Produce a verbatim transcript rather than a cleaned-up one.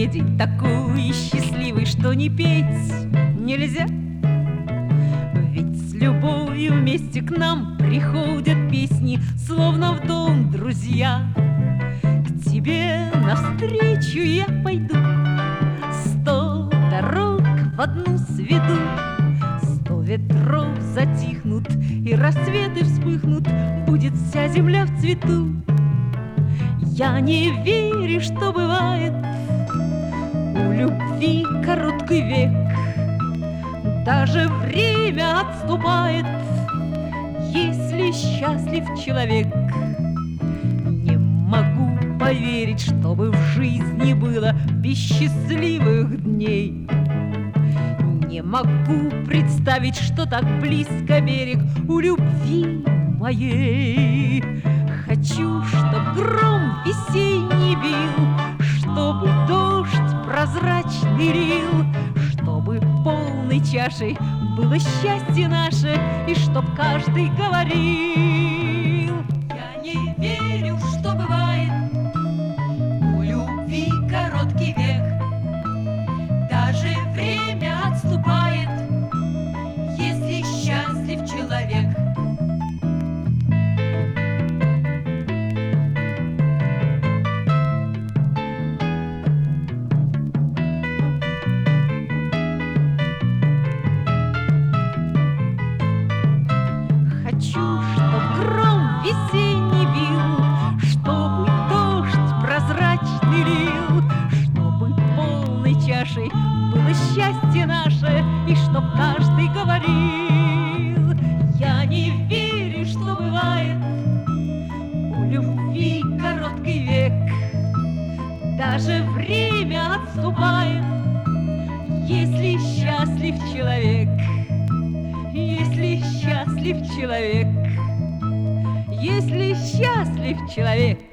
сегодня день такой счастливый, что не петь нельзя. Ведь с любовью вместе к нам приходят песни, словно в дом друзья. К тебе навстречу я пойду, сто дорог в одну сведу. Сто ветров затихнут и рассветы вспыхнут, будет вся земля в цвету. Я не верю, что бывает у любви короткий век. Даже время отступает, если счастлив человек. Не могу поверить, чтобы в жизни было без счастливых дней. Не могу представить, что так близко берег у любви моей. Хочу, чтоб гром весенний бил, чтобы дождь прозрачный лил, чтобы полной чашей было счастье наше, и чтоб каждый говорил: я не верю, что бывает у любви короткий век. Даже время отступает, если счастлив человек. Весенний бил, чтобы дождь прозрачный лил, чтобы полной чашей было счастье наше, и чтоб каждый говорил: я не верю, что бывает у любви короткий век. Даже время отступает, если счастлив человек. Если счастлив человек. Если счастлив человек.